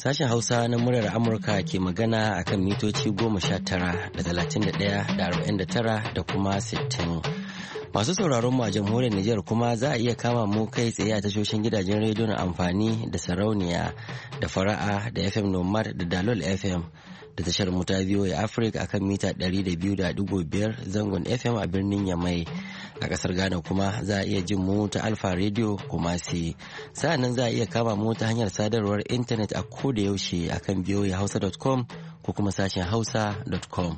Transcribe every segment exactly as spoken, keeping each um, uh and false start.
Sashen Hausa na muryar Amurka ke magana akan mitoci goma sha tara da talatin da ɗaya da arba'in da tara da kuma sittin. Masu sauraron mu a jamhuriyar Nijar kuma za a iya kama mu kai tsaye a tashoshin gidajen rediyon amfani da sarauniya da fara'a da F M Nomad da Dalol F M da tashar mu ta V O A Africa akan mita ɗari da biyu da ɗigo biyar zangon F M a birnin Yamai. A kasar Ghana kuma za a iya jin mu ta Alfa Radio Kumasi. Sa'annan za a iya kama mu ta hanyar sadarwar intanet a koda yaushe akan v o a hausa dot com ko kuma sashen hausa dot com.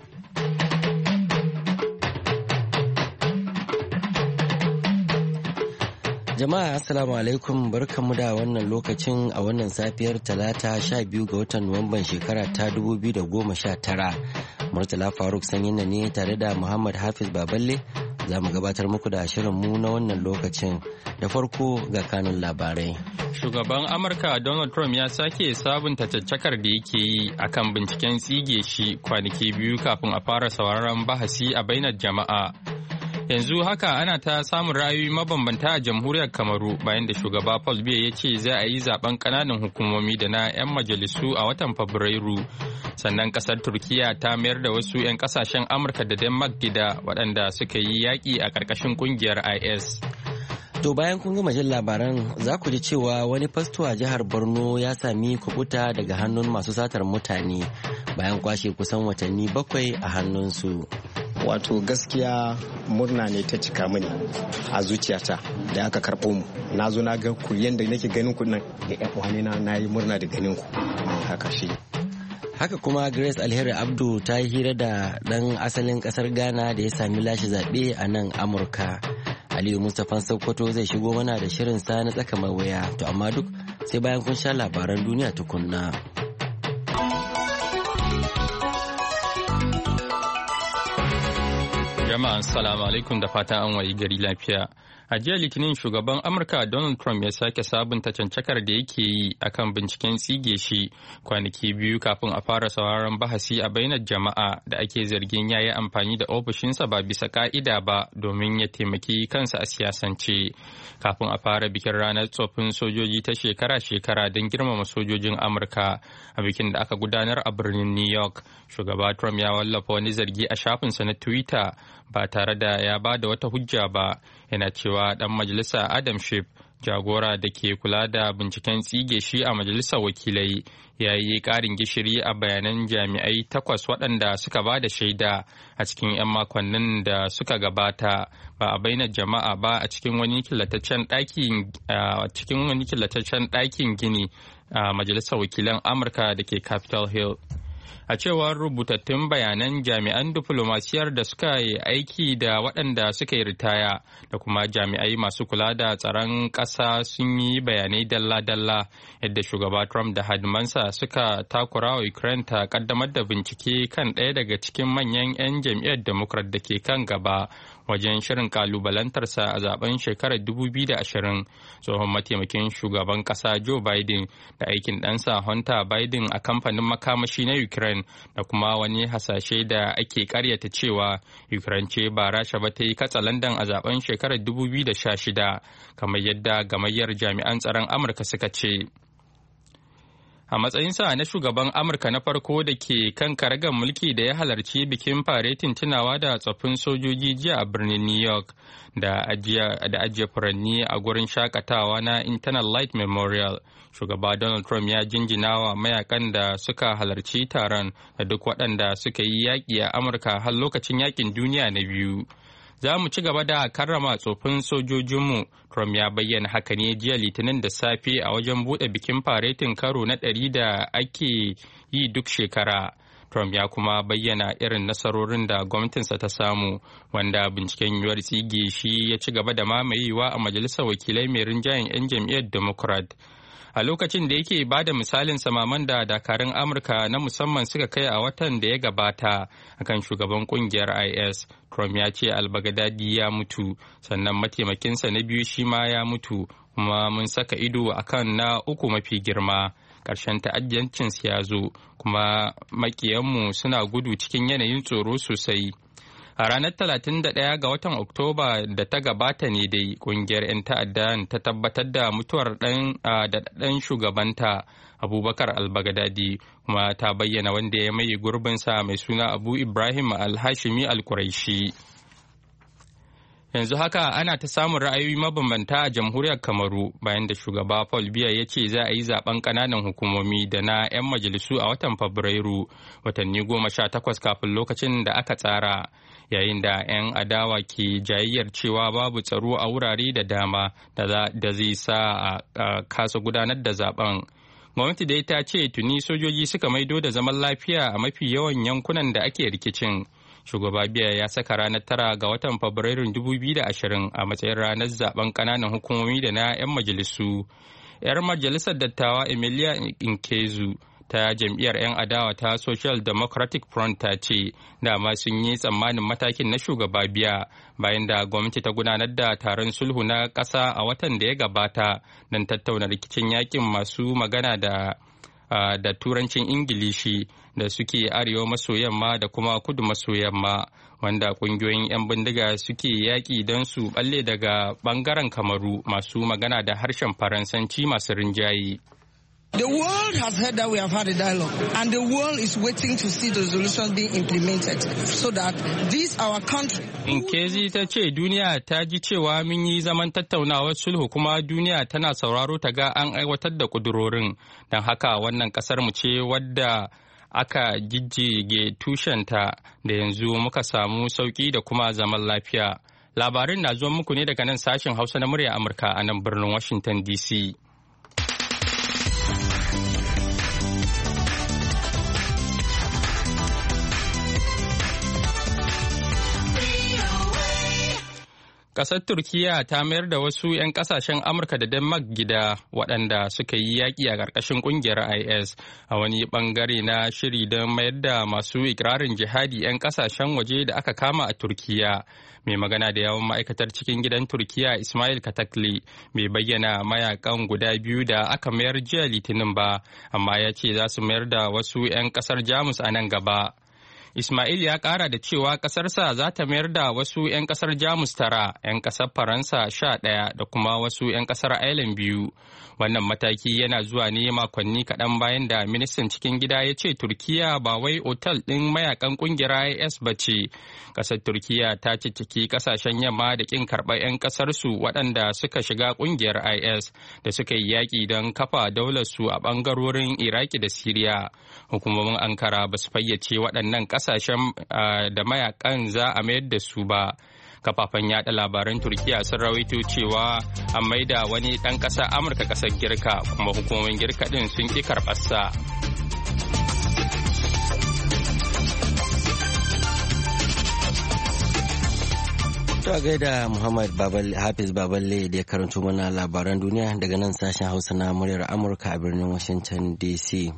Jama'a assalamu alaikum, barkanmu da wannan lokacin a wannan safiyar talata sha biyu ga watan Nuwamban shekara ta dubu biyu da goma sha tara. Murtala Faruk Sanyin ne tare da Muhammad Hafiz Baballe za mu gabatar muku da shirinmu na wannan lokacin. Da farko ga kanun labarai. Shugaban Amurka Donald Trump ya sake sabunta caccakar da yake yi akan binciken tsige shi kwanaki biyu kafin a fara sauraron bahasi a bainar jama'a. Yanzu haka ana ta samun ra'ayoyi mabambanta a jamhuriyar Kamaru bayan da shugaba Paul Biya ya ce za a yi zaben ƙananan hukumomi da na 'yan majalisu a watan Fabrairu. Sannan ƙasar Turkiya ta mayar da wasu 'yan ƙasashen Amurka da Denmark gida waɗanda suka yi yaƙi a ƙarƙashin ƙungiyar I S. To bayan kun gama jin labaran za ku ji cewa wani fasto a jihar Borno ya sami kubuta daga hannun masu satar mutane bayan kwashe kusan watanni bakwai a hannunsu. Wato gaskiya murna ne ta cika mini a zuciyata da aka karɓo mu. Na zo na ga ku yanda nake ganin ku nan da ƴan uwane na nayi murna da ganin ku. Haka shi. Haka kuma Grace Alheri Abdu ta yi hira da ɗan asalin ƙasar Ghana da ya sami lashe zaɓe a nan Amurka. Aliyu Mustapha Sokoto zai shigo mana da shirin sa na tsaka mai waya, to amma duk sai bayan kun sha labaran duniya tukunna. Jama'a assalamu alaikum da fatan an wayi gari lafiya. A jiya Litinin shugaban Amurka Donald Trump ya sake sabunta cancakar da yake yi akan binciken tsige shi kwanaki biyu kafin a fara sauraron bahasi a bainar jama'a da ake zargin ya yi amfani da ofishinsa ba bisa ka'ida ba domin ya taimaki kansa a siyasance. Kafin a fara bikin ranar tsoffin sojoji ta shekara-shekara don girmama sojojin Amurka a bikin da aka gudanar a birnin New York, shugaba Trump ya wallafa wani zargi a shafinsa na Twitter ba tare da ya ba da wata hujja ba, yana cewa dan majalisa Adam Schiff, jagora da ke kula da binciken tsige shi a majalisar wakilai, ya yi ƙarin gishiri a bayanan jami'ai takwas waɗanda suka ba da shaida a cikin 'yan makonnin da suka gabata ba a bainar jama'a ba a cikin wani killataccen ɗakin gini a majalisar wakilan Amurka da ke Capitol Hill. A cewar rubutattun bayanan jami'an diflomasiyar da suka yi aiki da waɗanda suka yi ritaya da kuma jami'ai masu kula da tsaron ƙasa sun yi bayanai dalla-dalla yadda shugaba Trump da hadimansa suka takura wa Ukraine ta kaddamar da bincike kan ɗaya daga cikin manyan 'yan jam'iyyar Democrat da ke kan gaba wajen shirin kalubalantarsa a zaben shekarar dubu biyu da ashirin. Tsohon mataimakin shugaban ƙasa Joe Biden da aikin ɗansa Hunter Biden a kamfanin makamashi na Ukraine da kuma wani hasashe da ake karyata cewa Ukraine ce ba Rasha ba ta yi katsalandan a zaben shekarar dubu biyu da sha shida kamar yadda gamayyar jami'an tsaron Amurka suka ce. A matsayinsa na shugaban Amurka na farko da ke kan karagar mulki da ya halarci bikin faretin tunawa da tsoffin sojoji jiya a birnin New York da ajiye furanni a gurin shakatawa na Internal Light Memorial, shugaba Donald Trump ya jinjina wa mayakan da suka halarci taron da duk waɗanda suka yi yaƙi a Amurka har lokacin yaƙin duniya na biyu. Za mu ci gaba da karrama tsofin sojojinmu, Trump ya bayyana haka ne jiya Litinin da safe a wajen buɗe bikin faretin karo na ɗari da ake yi duk shekara. Trump ya kuma bayyana irin nasarorin da gwamnatinsa ta samu, wanda binciken yiwuwar tsige shi ya ci gaba da mamayewa a majalisar wakilai mai rinjayen 'yan jam'iyyar Democrat. A lokacin da yake ba da misalin samaman da dakarun Amurka na musamman suka kai a watan da ya gabata akan shugaban kungiyar I S, Trump ya ce al-Baghdadi ya mutu, sannan mataimakinsa na biyu shi ma ya mutu, kuma mun saka ido akan na uku mafi girma. Ƙarshen ta'addancinsu ya zo, kuma makiyanmu suna gudu cikin yanayin tsoro sosai. A ranar talatin da ɗaya ga watan Oktoba da ta gabata ne dai kungiyar 'yan ta'adda ta tabbatar da mutuwar ɗan shugabanta Abubakar al-Baghdadi kuma ta bayyana wanda ya mai gurbinsa mai suna Abu Ibrahim al-Hashimi al-Quraishi. Yanzu haka ana ta samun ra'ayoyi mabambanta a jamhuriyar Kamaru bayan da shugaba Paul Biya ya ce za a yi zaben ƙananan hukumomi da na 'yan majalisu a watan Fabrairu, watanni goma sha takwas kafin lokacin da aka tsara, yayin da 'yan adawa ke jayayyar cewa babu tsaro a wurare da dama da zai sa a kasa gudanar da zaben. Gwamnati dai ta ce tuni sojoji suka maido da zaman lafiya a mafi yawan yankunan da ake rikicin. Shugaba Biya ya saka ranar tara ga watan Fabrairun dubu biyu da ashirin a matsayin ranar zaben kananan hukumomi da na 'yan majalisu. 'Yar majalisar dattawa Emilia Nkezu ta jam'iyyar 'yan adawa ta Social Democratic Front ta ce dama sun yi tsammanin matakin na shugaba Biya bayan da gwamnati ta gudanar da taron sulhu na ƙasa a watan da ya gabata don tattauna rikicin yakin masu magana da Uh, da turancin Ingilishi da suke arewa maso yamma da kuma kudu maso yamma, wanda kungiyoyin 'yan bindiga suke yaƙi don su balle daga bangaren Kamaru masu magana da harshen Faransanci masu rinjaye. The world has heard that we have had a dialogue, and the world is waiting to see the resolutions being implemented so that this our country. Nkezi ta ce duniya ta ji cewa mun yi zaman tattaunawar sulhu kuma duniya tana sauraro ta ga an aiwatar da kudurorin, don haka wannan kasar mu ce wadda aka jijjige tushenta da yanzu muka samu sauki da kuma zaman lafiya. Labarin na zuwa muku ne daga nan sashen Hausa na murya Amurka a nan birnin Washington D C. Ƙasar Turkiyya ta mayar da wasu 'yan ƙasashen Amurka da Denmark gida waɗanda suka yi yaƙi a ƙarƙashin ƙungiyar I S a wani ɓangare na shiri don mayar da masu ikirarin jihadi 'yan ƙasashen waje da aka kama a Turkiyya. Mai magana da yawon ma'aikatar cikin gidan Turkiyya Ismail Katakli bai bayyana mayakan guda biyu da aka mayar jiya Litinin ba, amma ya ce za su mayar da wasu 'yan ƙasar Jamus a nan gaba. Ismail ya ƙara da cewa ƙasarsa za ta mayar da wasu 'yan ƙasar Jamus tara, 'yan ƙasar Faransa sha ɗaya da kuma wasu 'yan ƙasar Ireland biyu. Wannan mataki yana zuwa ne makonni kaɗan bayan da ministan cikin gida ya ce Turkiyya ba wai otal ɗin mayakan ƙungiyar I S ba ce. Ƙasar Turkiyya ta cicciki ƙasashen yamma da ƙin karɓar 'yan ƙasarsu waɗanda suka shiga ƙungiyar I S da suka yi yaƙi don kafa daularsu a ɓangarorin Iraki da Siriya. Hukumomin Ankara ba su fayyace waɗannan ƙasashen da mayakan za a mayar da su ba. Kafafen yada labaran Turkiyya sun rawaito cewa an maida wani ɗan ƙasa Amurka ƙasar Girka, kuma hukumomin Girka ɗin sun ƙi karɓarsa. To a gaida Muhammad Hafiz Baballe da ya karanto mana labaran duniya daga nan sashen Hausa na muryar Amurka a birnin Washington D C.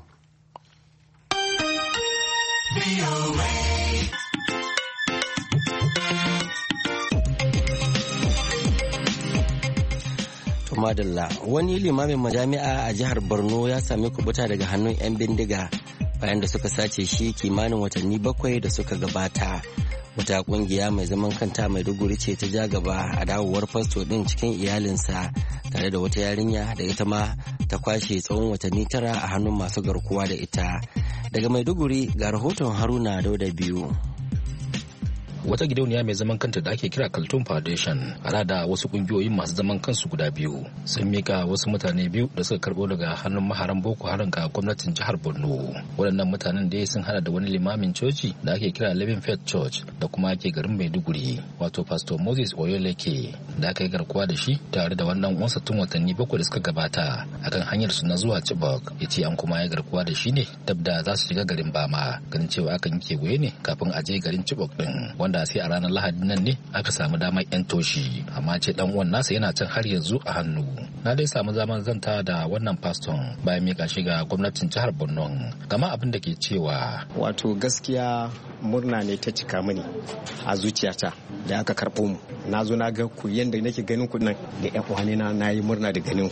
Madalla, wani limamin majami'a a jihar Borno ya sami kubuta daga hannun 'yan bindiga bayan da suka sace shi kimanin watanni bakwai da suka gabata. Wata kungiya mai zaman kanta Maiduguri ce ta ja gaba a dawowar fasto din cikin iyalinsa tare da wata yarinya da ita ma ta kwashe tsawon watanni tara a hannun masu garkuwa da ita. Daga Maiduguri ga rahoton Haruna Dauda biyu. Wata gidauniya mai zaman kanta da ake kira Kaltun Foundation hada da wasu kungiyoyin masu zaman kansu guda biyu sun mika wasu mutane biyu da suka karbo daga hannun maharan Boko Haram ga gwamnatin jihar Borno. Waɗannan mutanen dai sun hada da wani limamin coci da ake kira Living Faith Church da kuma ake garin Maiduguri, wato Pastor Moses Oyoleke, da aka yi garkuwa da shi tare da wannan uwansa tun watanni bakwai da suka gabata akan hanyar su na zuwa Chibok. Ya ce an kuma ya garkuwa da shi ne dab da za su shiga garin Bama, ganin cewa akan yi kewaye ne kafin a je garin Chibok din, wanda sai a ranar Lahadi nan ne aka samu damar yan toshi, amma ce dan uwan nasa yana can har yanzu a hannu. Na dai samu zaman zanta da wannan paston bayan mika shi ga gwamnatin jihar Borno, gama abin da ke cewa wato gaskiya murna ne ta cika mini a zuciyata da aka karɓo mu. Na zo na ga ku yanda nake ganin ku nan da ƴan uwane na nayi murna da ganin ku.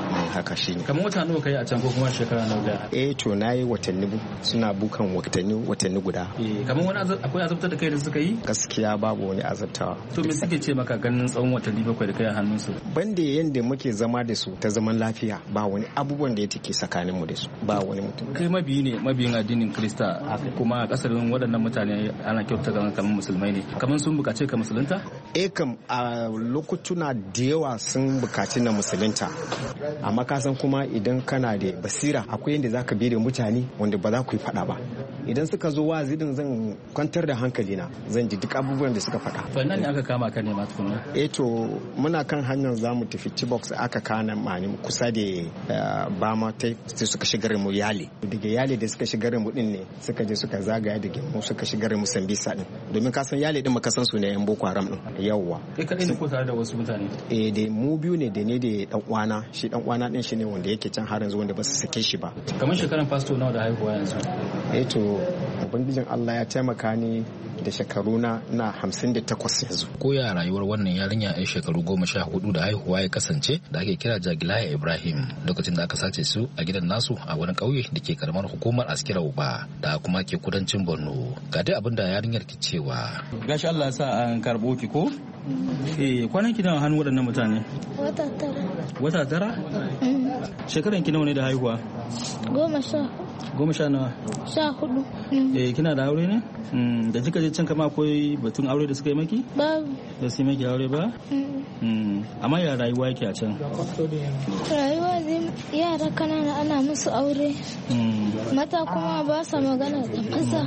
haka shine. Kamar wata nawa kai a can ko kuma shekara nawa da? Eh to nayi watanni suna bukan watanni watanni guda. Eh kamar wani akwai azabtar da kai da suka yi? Gaskiya babu wani azabtawa. To me suke ce maka ganin tsawon watanni bakwai da kai a hannunsu? Banda yanda muke zama da su ta zaman lafiya ba wani abubuwan da yake tsakanin mu da su ba wani mutum. Kai mabiyi ne mabiyin addinin Kirista kuma a kasarin waɗannan mutane ana kyauta ga kamar musulmai ne. Kamar sun bukace ka musulunta? Eh kam a lokutuna da yawa sun bukaci na musulunta. Amma ka san kuma idan kana da basira akwai yanda zaka bi da mutane wanda ba za ku yi fada ba. Idan suka zo wazi din zan kwantar da hankali na zan ji duk abubuwan da suka faɗa. To nan ne aka kama ka ne ma tukuna? Eh to muna kan hanyar zamu tafi T-box aka kana mani kusa da Bama ta suka shigar mu Yale. Daga Yale da suka shigar mu din ne suka je suka zagaya da mu suka shigar mu Sambisa din. Domin ka san Yale din maka san su ne yan Boko Haram din. Yawwa. Kai kadai ne ko tare da wasu mutane? Eh da mu biyu ne da ne da dan uwana shi dan uwana din shi ne wanda yake can har yanzu wanda ba su sake shi ba. Kamar shekaran pastor nawa da haihuwa yanzu? Eh to ubangijin Allah ya taimaka ni da shekaru na na hamsin da takwas yanzu. Ko ya rayuwar wannan yarinya yan shekaru goma sha hudu da haihuwa ya kasance da ake kira Jagilaya Ibrahim lokacin da aka sace su a gidan nasu a wani ƙauye da ke karamar hukumar Askira Uba da kuma ke kudancin Borno. Ga dai abin da yarinyar ke cewa. Gashi Allah ya sa an karɓo ki ko? Eh kwanan ki nawa hannu waɗannan mutane? Wata tara. Wata tara? Shekaran ki nawa ne da haihuwa? Goma sha. Goma sha nawa? Sha hudu. Eh kina da aure ne? Da kika je can kama akwai batun aure da suka yi maki? Babu. Da su yi maki aure ba? Amma ya rayuwa yake a can? Rayuwa zai yara kanana ana musu aure. Mata kuma ba sa magana da maza.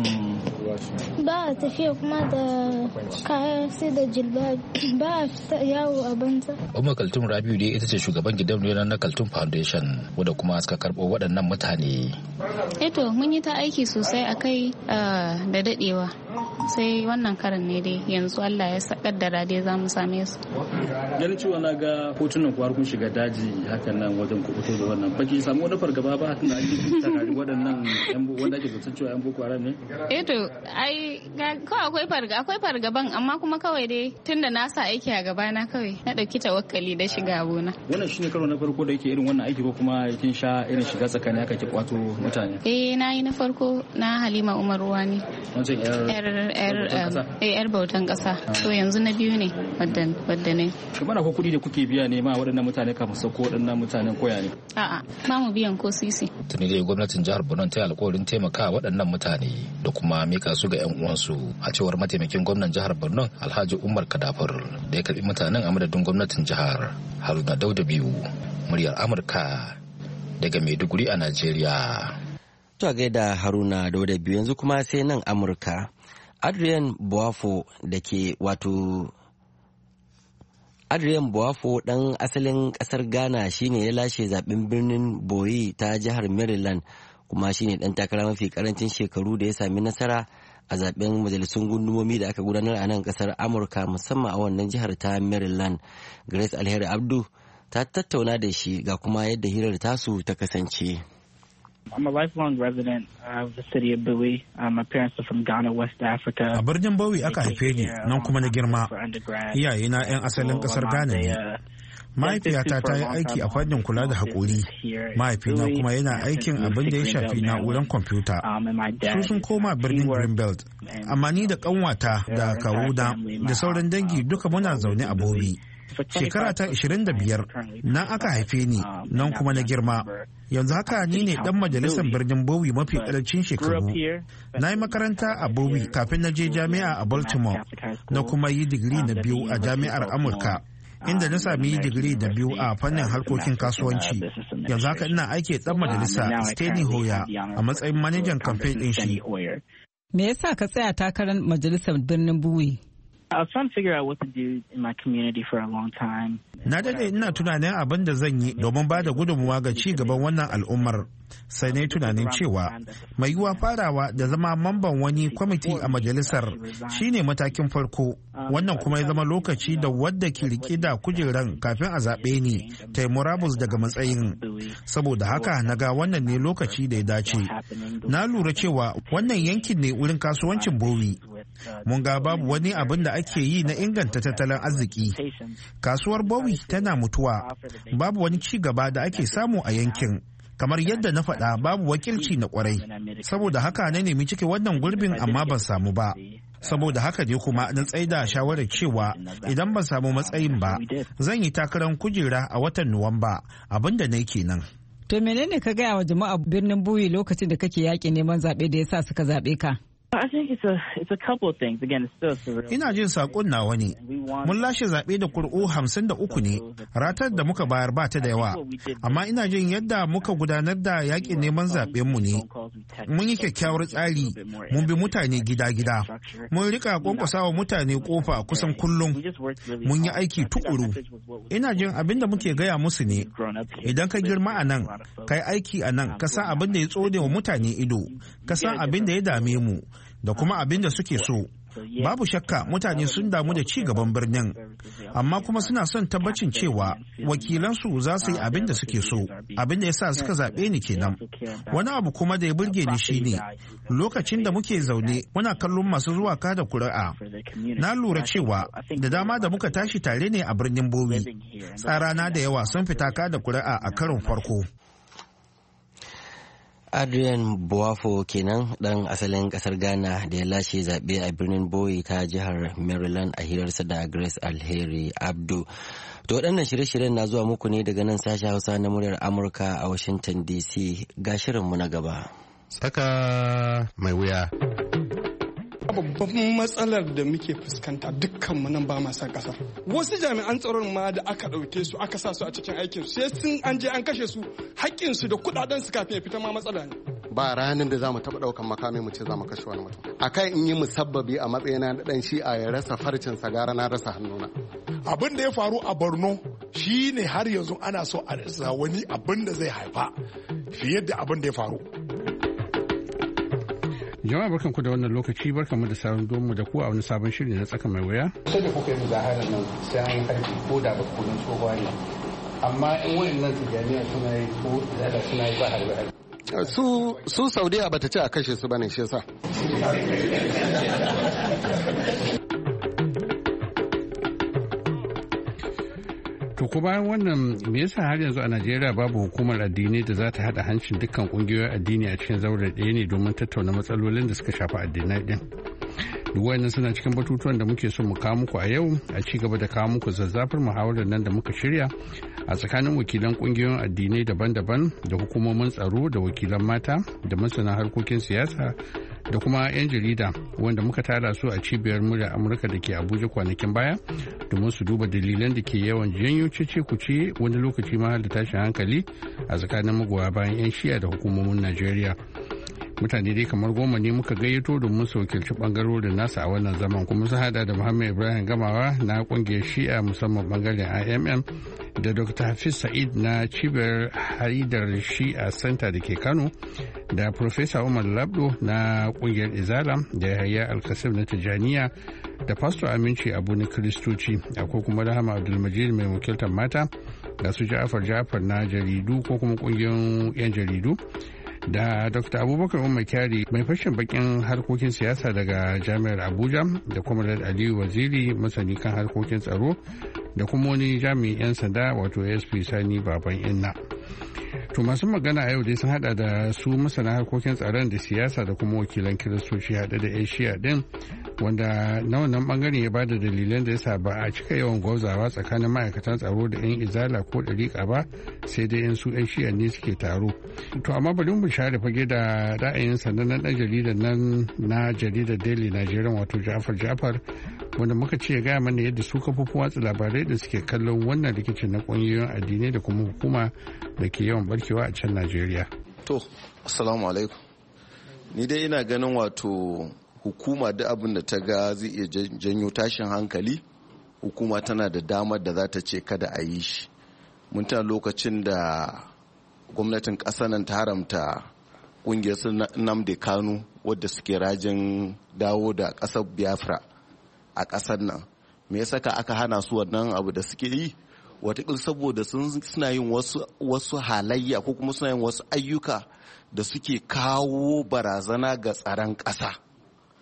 Ba a tafiya kuma da kaya sai da jilba ba a fita yawo a banza. Umar Kaltum Rabiu dai ita ce shugaban gidauniyar na Kaltum Foundation wadda kuma suka karɓo waɗannan mutane. Eto mun yi ta aiki sosai a kai da daɗewa sai wannan karin ne dai yanzu Allah ya kaddara dai za mu same su. Ganin cewa na ga hotunan ku har kun shiga daji hakan nan wajen ku fito da wannan baki samu wani fargaba ba tunda ake tsakari waɗannan wanda ake zaton cewa yan Boko Haram ne? Eto ai kawai akwai farga akwai fargaban amma kuma kawai dai tunda na sa aiki a gaba na kawai na dauki tawakkali da shiga gona. Wannan shine karo na farko da yake irin wannan aiki ko kuma kin sha irin shiga tsakani haka ki kwato mutane? Eh na yi na farko na Halima Umar Ruwani. Wancan yar yar bautan kasa. To yanzu na biyu ne wadda wadda ne. Kamar ko kuɗi da kuke biya ne ma waɗannan mutane kafin sauko waɗannan mutanen koya ne? A'a ba mu biyan ko sisi. Tuni dai gwamnatin jihar Borno ta yi alƙawarin taimaka waɗannan mutane da kuma mika su ga 'yan uwansu a cewar mataimakin gwamnan jihar Borno Alhaji Umar Kadafur da ya karbi mutanen a madadin gwamnatin jihar. Haruna Dauda biyu muryar Amurka daga Maiduguri a Najeriya. To a gaida Haruna Dauda biyu yanzu kuma sai nan Amurka. Adrian Boafo da ke wato Adrian Boafo ɗan asalin ƙasar Ghana shine ya lashe zaɓen birnin Boye ta jihar Maryland kuma shine ɗan takara mafi ƙarancin shekaru da ya sami nasara a zaɓen majalisun gundumomi da aka gudanar a nan ƙasar Amurka musamman a wannan jihar ta Maryland. Grace Alheri Abdu ta tattauna da shi ga kuma yadda hirar tasu ta kasance. I'm a lifelong resident of the city of Bowie. Uh, my parents are from Ghana, West Africa. A birnin Bowie aka haife ni, nan kuma na girma. Iyayena 'yan asalin kasar Ghana ne. Mahaifiyata ta yi aiki a fannin kula da haƙori. Mahaifina kuma yana aikin abin da ya shafi na'urar kwamfuta. Su sun koma birnin Greenbelt. Amma ni da ƙanwata da kawuna da sauran dangi duka muna zaune a Bowie. Shekara ta ishirin da biyar nan aka haife ni, nan kuma na girma. Yanzu haka ni ne dan majalisar birnin Bowie mafi karancin shekaru. Na yi makaranta a Bowie kafin na je jami'a a Baltimore, na kuma yi digiri na biyu a jami'ar Amurka, inda na sami digiri na biyu a fannin harkokin kasuwanci. Yanzu haka ina aiki dan majalisa Steny Hoyer a matsayin manajan kamfen ɗin shi. Me yasa ka tsaya takarar majalisar birnin Bowie? I was trying to figure out what to do in my community for a long time. Na dade ina tunanin abin da zan yi domin ba da gudunmuwa ga ci gaban wannan al'ummar. Sai na yi tunanin cewa mai yiwuwa farawa da zama mamban wani kwamiti a majalisar shine matakin farko. Wannan kuma ya zama lokaci da wadda ke rike da kujeran kafin a zaɓe ni ta yi murabus daga matsayin. Saboda haka na ga wannan ne lokaci da ya dace. Na lura cewa wannan yankin ne wurin kasuwancin Bowie. mun ga babu wani abin da ake yi na inganta tattalin arziki. Kasuwar Bowie tana mutuwa, babu wani ci gaba da ake samu a yankin. Kamar yadda na faɗa, babu wakilci na kwarai, saboda haka na nemi cike wannan gurbin amma ban samu ba. Saboda haka ne kuma na tsaida shawarar cewa idan ban samu matsayin ba, zan yi takarar kujera a watan Nuwamba, abin da na yi kenan. To menene ka gaya wa jama'a birnin Bowie lokacin da kake yaƙi neman zaɓe da yasa suka zaɓe ka? I think it's a it's a couple of things. Again, it's still surreal. Ina jin sakon nawa ne. Mun lashe zaɓe da ƙuri'u hamsin da uku ne. Ratar da muka bayar ba ta da yawa. Amma ina jin yadda muka gudanar da yaƙin neman zaɓen mu ne. Mun yi kyakkyawar tsari. Mun bi mutane gida-gida. Mun rika kwankwasa wa mutane kofa kusan kullum. Mun yi aiki tukuru. Ina jin abin da muke gaya musu ne. Idan ka girma a nan, ka yi aiki a nan, ka san abin da ya tsone wa mutane ido, ka san abin da ya dame mu. Da kuma abin da suke so. Babu shakka mutane sun damu da ci gaban birnin, amma kuma suna son tabbacin cewa wakilansu za su yi abin da suke so. Abin da ya sa suka zaɓe ni kenan. Wani abu kuma da ya burge ni shine lokacin da muke zaune muna kallon masu zuwa kada kuri'a. Na lura cewa da dama da muka tashi tare ne a birnin Bowie. Tsarana da yawa sun fita kada kuri'a a karon farko. Adrian Buafo kenan dan asalin kasar Ghana da ya lashe zaɓe a birnin Bowie ta jihar Maryland a hirarsa da Grace Alheri Abdu. To waɗannan shirye-shiryen na zuwa muku ne daga nan sashen Hausa na muryar Amurka a Washington D C. Ga shirinmu na gaba. Tsaka mai wuya. Babban matsalar da muke fuskanta dukkanmu nan ba ma san kasar. Wasu jami'an tsaron ma da aka ɗauke su aka sa su a cikin aikin su sai sun an je an kashe su haƙƙin su da kuɗaɗen su kafin ya fita ma matsala ne. Ba ranar da za mu taɓa ɗaukan makami mu ce za mu kashe wani mutum. Akai in yi musabbabi a matsayina na ɗan shi'a ya rasa farcin sagara na rasa hannuna. Abin da ya faru a Borno shi ne har yanzu ana so a rasa wani abin da zai haifa fiye da abin da ya faru. Jama'a barkanku da wannan lokaci barkanmu da sauran domu da ku a wani sabon shiri na tsaka mai wuya. Sai da kuka yi muzaharar nan sai an yi karfi ko da ba kudin tsohuwa ne. Amma in wayannan su jami'a suna yi ko da suna yi ba harbe Su su Saudiya bata ce a kashe su bane shi yasa. To ko bayan wannan me yasa har yanzu a Najeriya babu hukumar addinai da za ta hada hancin dukkan kungiyoyin addini a cikin zaure ɗaya ne domin tattauna matsalolin da suka shafi addinai din. Duk wayannan suna cikin batutuwan da muke so mu kawo muku a yau a ci gaba da kawo muku zazzafar muhawarar nan da muka shirya a tsakanin wakilan kungiyoyin addinai daban-daban da hukumomin tsaro da wakilan mata da masana harkokin siyasa da kuma 'yan jarida wanda muka tara su a cibiyar murya Amurka da ke Abuja kwanakin baya domin su duba dalilan da ke yawan janyo cece kuce wani lokaci ma da tashin hankali a tsakanin magoya bayan 'yan shiya da hukumomin Najeriya. Mutane dai kamar goma ne muka gayyato domin su wakilci bangarorin nasa a wannan zaman kuma sun hada da Muhammad Ibrahim Gamawa na kungiyar shi'a musamman bangaren I M M da Doctor Hafiz Sa'id na cibiyar haidar shi'a Center da ke Kano da Professor Umar Labdo na kungiyar Izala da Yahaya Alkasim na Tijaniya da Pastor Aminci Abu na Kiristoci akwai kuma Rahama Abdulmajid mai wakiltar mata da su Ja'far Ja'far na jaridu ko kuma kungiyoyin 'yan jaridu da Dr. Abubakar Umar Kyari mai fashin bakin harkokin siyasa daga Jami'ar Abuja da kuma Aliyu Waziri masani kan harkokin tsaro da kuma wani jami'in 'yan sanda wato A S P Sani Baban Inna. To masu magana a yau dai sun hada da su masana harkokin tsaron da siyasa da kuma wakilan kiristoci hada da Asia din wanda na wannan bangaren ya bada dalilan da yasa ba a cika yawan gwauzawa tsakanin ma'aikatan tsaro da 'yan izala ko ɗariƙa ba sai dai 'yan su 'yan shi'a ne suke taro. To amma bari mu share fage da ra'ayin sannan ɗan jaridar nan na jaridar Daily Nigerian wato Ja'far Ja'far wanda muka ce ya gaya mana yadda su kafofin watsa labarai da suke kallon wannan rikicin na ƙungiyoyin addinai da kuma hukuma da ke yawan barkewa a can Najeriya. To, assalamu alaikum. Ni dai ina ganin wato hukuma da abin da ta ga zai iya janyo tashin hankali, hukuma tana da damar da za ta ce kada a yi shi. Mun tana lokacin da gwamnatin ƙasar nan ta haramta ƙungiyar su Nnamdi Kanu wadda suke rajin dawo da ƙasar Biafra a ƙasar nan. Me ya saka aka hana su wannan abu da suke yi? Wataƙil saboda suna yin wasu halayya ko kuma suna yin wasu ayyuka da suke kawo barazana ga tsaron ƙasa.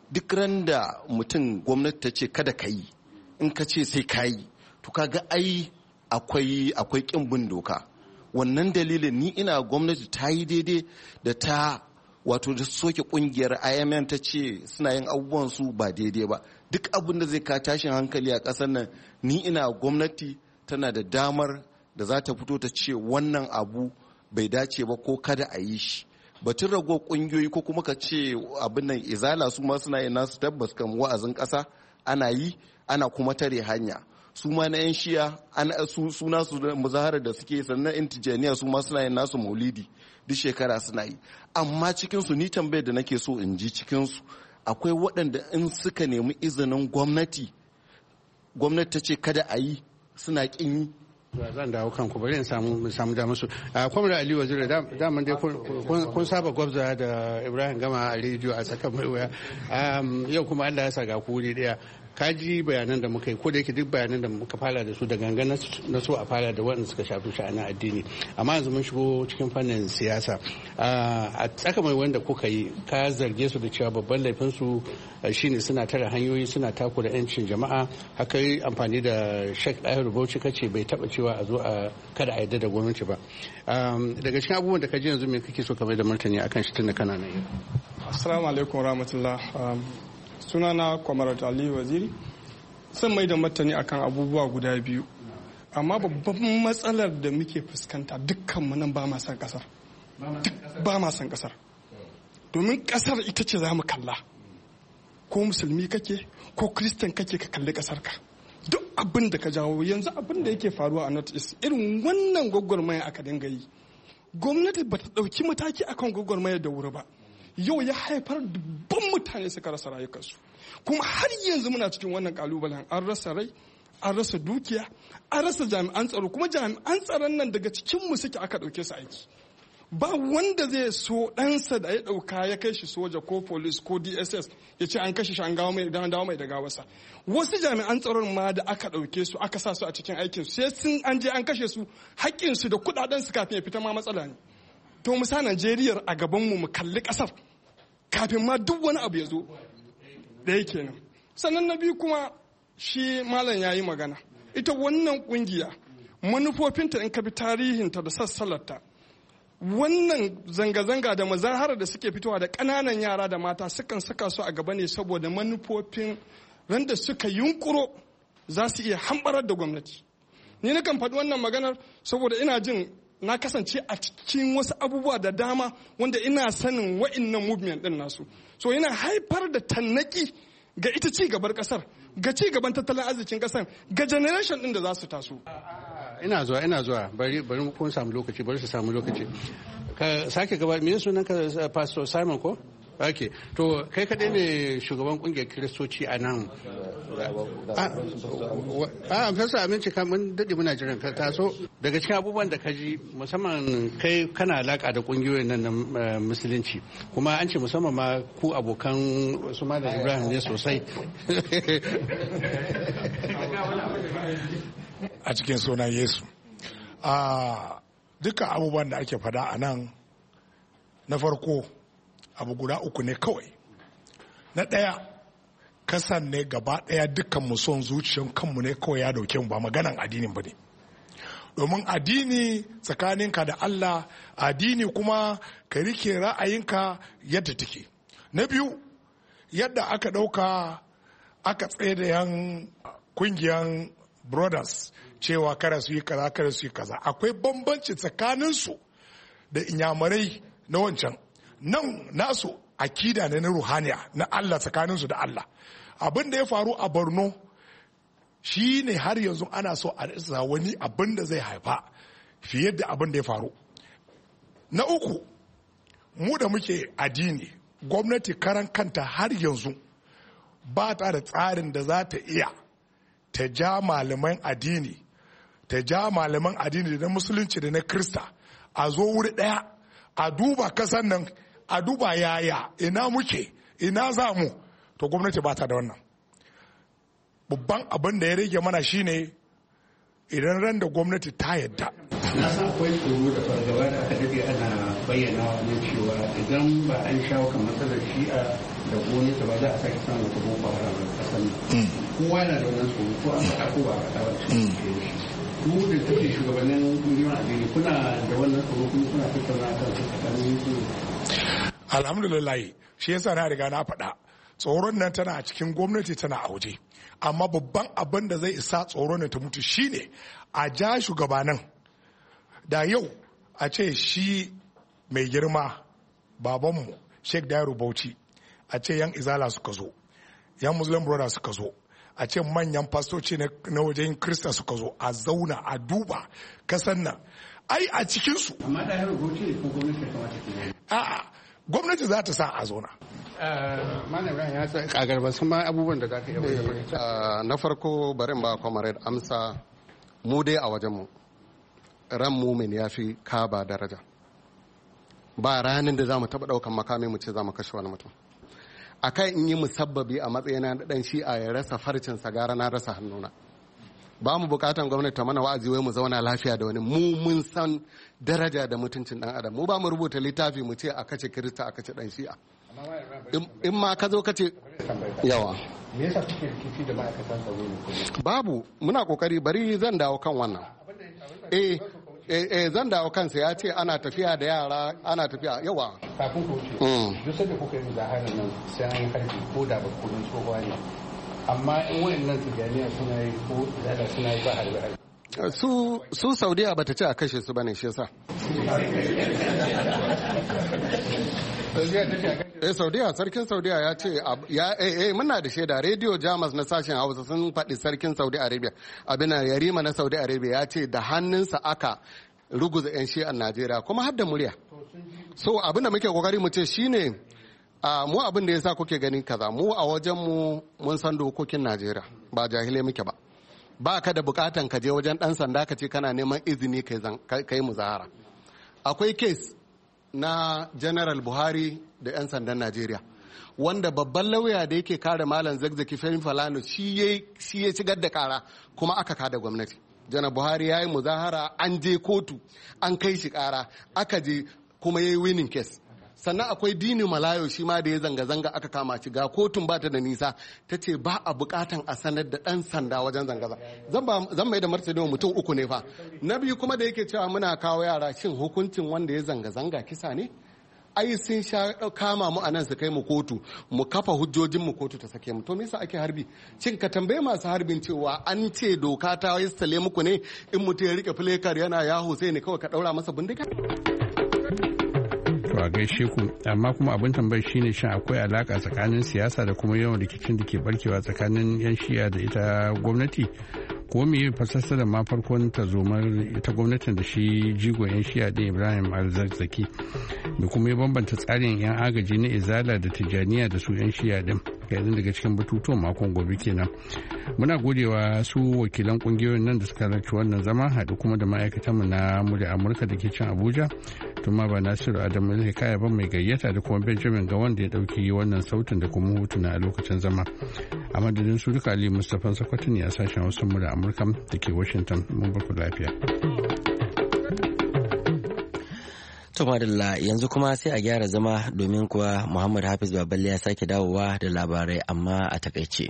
duk ran da mutum gwamnati ta ce kada ka yi in ka ce sai ka yi to kaga ai akwai akwai kin bin doka. Wannan dalilin ni ina gwamnati ta yi daidai da ta wato da soke kungiyar I M F ta ce suna yin abubuwan su ba daidai ba. Duk abin da zai ka tashin hankali a ƙasar nan ni ina gwamnati tana da damar da za ta fito ta ce wannan abu bai dace ba ko kada a yi shi. Batun rago kungiyoyi ko kuma ka ce abin nan izala su ma suna yin nasu tabbas kan wa'azin ƙasa ana yi ana kuma tare hanya. Su ma na 'yan shiya su nasu muzaharar da suke sannan intijaniya su ma suna yin nasu maulidi duk shekara suna yi. Amma cikinsu ni tambayar da nake so in ji cikinsu akwai waɗanda in suka nemi izinin gwamnati gwamnati ta ce kada a yi suna ƙin yi. Zan dawo kanku bari in samu samu da musu. Kwamar Ali Waziri daman dai kun saba gwabza da Ibrahim Gama a rediyo a tsakan mai wuya. Yau kuma Allah ya sa ga ku wuri daya. Ka ji bayanan da muka yi ko da yake duk bayanan da muka fara da su da gangan na so a fara da waɗanda suka shafi sha'anin addini amma yanzu mun shigo cikin fannin siyasa. A tsaka mai wanda kuka yi ka zarge su da cewa babban laifin su shine suna tare hanyoyi suna takura 'yancin jama'a haka yi amfani da Sheikh Ahir Bauchi kace bai taba cewa a zo a kada a yarda da gwamnati ba. Daga cikin abubuwan da ka ji yanzu me kake so ka mai da martani akan shi tunda kana nan? Assalamu alaikum warahmatullah. Sunana Kwamarat Ali Waziri. Sun mai da martani akan abubuwa guda biyu. Amma babban matsalar da muke fuskanta dukkanmu nan ba ma san kasar. Ba ma san kasar. Domin kasar ita ce za mu kalla. Ko musulmi kake ko kristan kake ka kalli kasar ka. Duk abin da ka jawo yanzu abin da yake faruwa a North East irin wannan gwagwarmaya aka dinga yi. Gwamnati ba ta ɗauki mataki akan gwagwarmaya da wuri ba. Yau ya haifar dubban mutane suka rasa rayukansu kuma har yanzu muna cikin wannan kalubalen an rasa rai an rasa dukiya an rasa jami'an tsaro kuma jami'an tsaron nan daga cikinmu suke aka ɗauke su aiki ba wanda zai so ɗansa da ya ɗauka ya kai shi soja ko police ko D S S ya ce an kashe shi an gawo mai dawo mai da gawarsa wasu jami'an tsaron ma da aka ɗauke su aka sa su a cikin aikin sai sun an je an kashe su haƙƙinsu da kuɗaɗen su kafin ya fita ma matsala ne. To mu sa Najeriya a gabanmu mu kalli ƙasar kafin ma duk wani abu ya zo da yake nan. Sannan na biyu kuma shi malam ya yi magana. Ita wannan ƙungiya manufofinta in ka bi tarihinta da sassalarta wannan zanga-zanga da mazahara da suke fitowa da ƙananan yara da mata sukan saka su a gaba ne saboda manufofin randa suka yunkuro za su iya hambarar da gwamnati. Ni nakan faɗi wannan maganar saboda ina jin na kasance a cikin wasu abubuwa da dama wanda ina sanin wa'innan movement din nasu so yana haifar da tannaki ga ita ci gabar kasar ga ci gaban tattalin arzikin kasar ga generation din da za su taso. Ina zuwa ina zuwa bari bari kun samu lokaci bari su samu lokaci ka sake gaba me sunan ka Pastor Simon ko? Okay, to kai kaɗai ne shugaban kungiyar kiristoci a nan. A fasa aminci mun daɗe muna jiran ka taso daga cikin abubuwan da ka ji musamman kai kana alaƙa da ƙungiyoyin nan na musulunci kuma an ce musamman ma ku abokan su ma da Ibrahim ne sosai. A cikin sunan Yesu. A duka abubuwan da ake fada a nan na farko abu guda uku ne kawai. Na ɗaya kasan ne gaba ɗaya dukkan mu son zuciyan kanmu ne kawai ya dauke mu ba maganan addinin ba ne. Domin addini tsakaninka da Allah addini kuma ka rike ra'ayinka yadda take. Na biyu yadda aka ɗauka aka tsaye da yan kungiyan brothers cewa kada su yi kaza kada su yi kaza akwai bambanci tsakaninsu da inyamurai na wancan. Nan nasu akida ne na ruhaniya na Allah tsakaninsu da Allah. Abin da ya faru a Borno shi ne har yanzu ana so a rasa wani abin da zai haifa fiye da abin da ya faru. Na uku, mu da muke addini, gwamnati karan kanta har yanzu ba ta da tsarin da za ta iya ta ja malaman addini, ta ja malaman addini da na musulunci da na Krista a zo wuri ɗaya a duba kasan nan a duba yaya ina muke ina za mu to gwamnati ba ta da wannan. Babban abin da ya rage mana shine idan ran da gwamnati ta yadda. Na san akwai tsoro da fargaba da aka dade ana bayyana na cewa idan ba an shawo kan matsalar shi'a da gwamnati ba za a sake samun wata boko haram a ƙasar nan kowa yana da wannan tsoro ko an faɗa ko ba a faɗa ba ku da kuke shugabannin kungiyoyin addini kuna da wannan tsoro kuma kuna tattauna kan su tsakanin su. Alhamdulillah shi yasa na riga na faɗa tsoron nan tana a cikin gwamnati tana a waje amma babban abin da zai isa tsoron nan ta mutu shine a ja shugabanan da yau a ce shi mai girma babanmu Sheikh Dairu Bauchi a ce yan izala suka zo yan Muslim Brothers suka zo a ce manyan fastoci na wajen Kirista suka zo a zauna a duba kasan nan ai a cikinsu amma Dairu Bauchi ne ko gwamnati ta kamata ke a'a gwamnati za ta sa a zauna. Na farko barin ba comrade amsa mu dai a wajenmu ran mumin ya fi kaba daraja ba ranar da za mu taɓa ɗaukan makami mu ce za mu kashe wani mutum a kai in yi musabbabi a matsayina na ɗan shi'a ya rasa farcin sagara na rasa hannuna ba mu bukatan gwamnati ta mana wa'azi wai mu zauna lafiya da wani mu mun san daraja da mutuncin dan adam mu ba mu rubuta littafi mu ce a kace kirista a kace dan shi'a in ma ka zo kace yawa me yasa kuke rikici da ma'aikatan tsaro ne babu muna kokari bari zan dawo kan wannan eh eh zan dawo kansa ya ce ana tafiya da yara ana tafiya yawa kafin ku wuce duk sanda kuka yi muzaharar nan sai an yi harbi ko da ba kudin tsohuwa ne amma in wayannan tijaniya suna yi ko zada suna yi ba harbe harbe su su saudiya bata ce a kashe su bane shi yasa eh saudiya sarkin saudiya ya ce ya eh eh muna da shaida radio jamus na sashen hausa sun faɗi sarkin saudi arabia abin yarima na saudi arabia ya ce da hannunsa aka ruguza yan shi'an najeriya kuma har da murya so abin da muke kokari mu ce shine a mu abin da yasa kuke ganin kaza mu a wajen mu mun san dokokin najeriya ba jahilai muke ba ba ka da bukatan ka je wajen dan sanda ka ce kana neman izini kai muzahara akwai case na general buhari da 'yan sandan najeriya wanda babban lauya da yake kare malam zakzaki fahim falano shi ya shigar da kara kuma aka kada gwamnati janar buhari ya yi muzahara an je kotu an kai shi kara aka je kuma ya yi winning case sannan akwai dini malayo shi ma da ya zanga-zanga aka kama shi ga kotun ba ta da nisa ta ce ba a bukatan a sanar da dan sanda wajen zanga-zanga zan mai da martani mutum uku ne fa na biyu kuma da yake cewa muna kawo yara shin hukuncin wanda ya zanga-zanga kisa ne ai sun sha kama mu anan su kai mu kotu mu kafa hujjojin mu kotu ta sake mu to me yasa ake harbi shin ka tambaye masu harbin cewa an ce doka ta yassale muku ne in mutum ya rike filekar yana yaho sai ne kawai ka daura masa bindiga a gaishe ku amma kuma abin tambayar shine shin akwai alaka tsakanin siyasa da kuma yawan rikicin da ke barkewa tsakanin yan shi'a da ita gwamnati ko me fasasta da ma farkon tazomar ita gwamnatin da shi jigo yan shi'a din Ibrahim Alzazzaki da kuma ya bambanta tsarin yan agaji na Izala da Tijaniya da su yan shi'a din kaɗan daga cikin batutuwan makon gobe kenan muna godewa su wakilan kungiyoyin nan da suka halarci wannan zama haɗu kuma da ma'aikatanmu na murya Amurka da ke can Abuja tuma ba Nasiru Adamu zai kaya ba mai gayyata da kuma Benjamin ga wanda ya ɗauki wannan sautin da kuma hotuna a lokacin zama a madadin su duka Ali Mustapha Sakwato ne a sashen Hausa murya Amurka da ke Washington mun barku lafiya. To madalla yanzu kuma sai a gyara zama domin kuwa Muhammad Hafiz Baballe ya sake dawowa da labarai amma a takaice.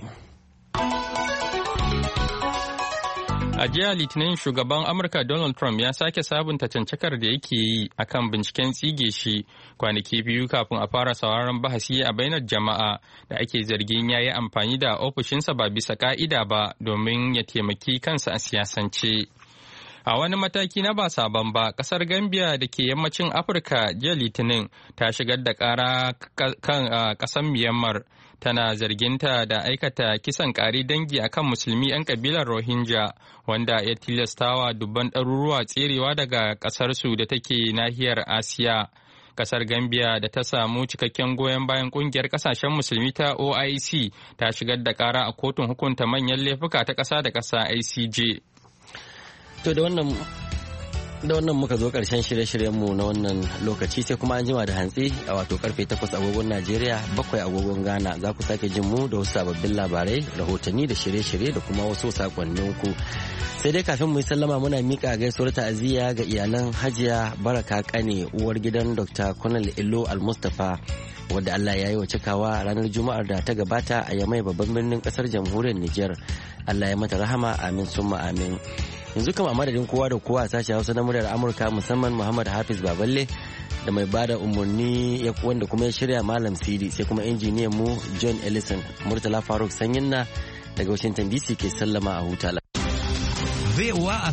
A jiya Litinin shugaban Amurka Donald Trump ya sake sabunta cancakar da yake yi akan binciken tsige shi kwanaki biyu kafin a fara sauraron bahasi a bainar jama'a da ake zargin ya yi amfani da ofishinsa ba bisa ka'ida ba domin ya taimaki kansa a siyasance. A wani mataki na ba sabon ba, kasar Gambia da ke yammacin Afirka jiya Litinin ta shigar da kara kan kasar Myanmar tana zarginta da aikata kisan kari dangi akan musulmi 'yan kabilar Rohingya wanda ya tilastawa dubban ɗaruruwa tserewa daga ƙasarsu da take nahiyar Asiya. Kasar Gambia da ta samu cikakken goyon bayan kungiyar kasashen musulmi ta O I C ta shigar da kara a kotun hukunta manyan laifuka ta ƙasa da ƙasa I C J. To da wannan da wannan muka zo karshen shirye-shiryenmu na wannan lokaci sai kuma an jima da hantsi a wato karfe takwas agogon Najeriya bakwai agogon Ghana za ku sake jin mu da wasu sababbin labarai rahotanni da shirye-shirye da kuma wasu sakonnin ku sai dai kafin mu yi sallama muna mika gaisuwar ta'aziyya ga iyalan Hajiya Baraka Kane uwar gidan Doctor Colonel Illo Al-Mustapha wadda Allah ya yi wa cikawa ranar Juma'ar da ta gabata a Yamai babban birnin kasar jamhuriyar Nijar. Allah ya mata rahama, amin summa amin. Yanzu kama madadin kowa da kowa a sashen Hausa na muryar Amurka, musamman Muhammad Hafiz Baballe da mai bada umarni wanda kuma ya shirya Malam Sidi, sai kuma injiniyan mu John Ellison. Murtala Faruk Sanyinna daga Washington D C ke sallama a huta.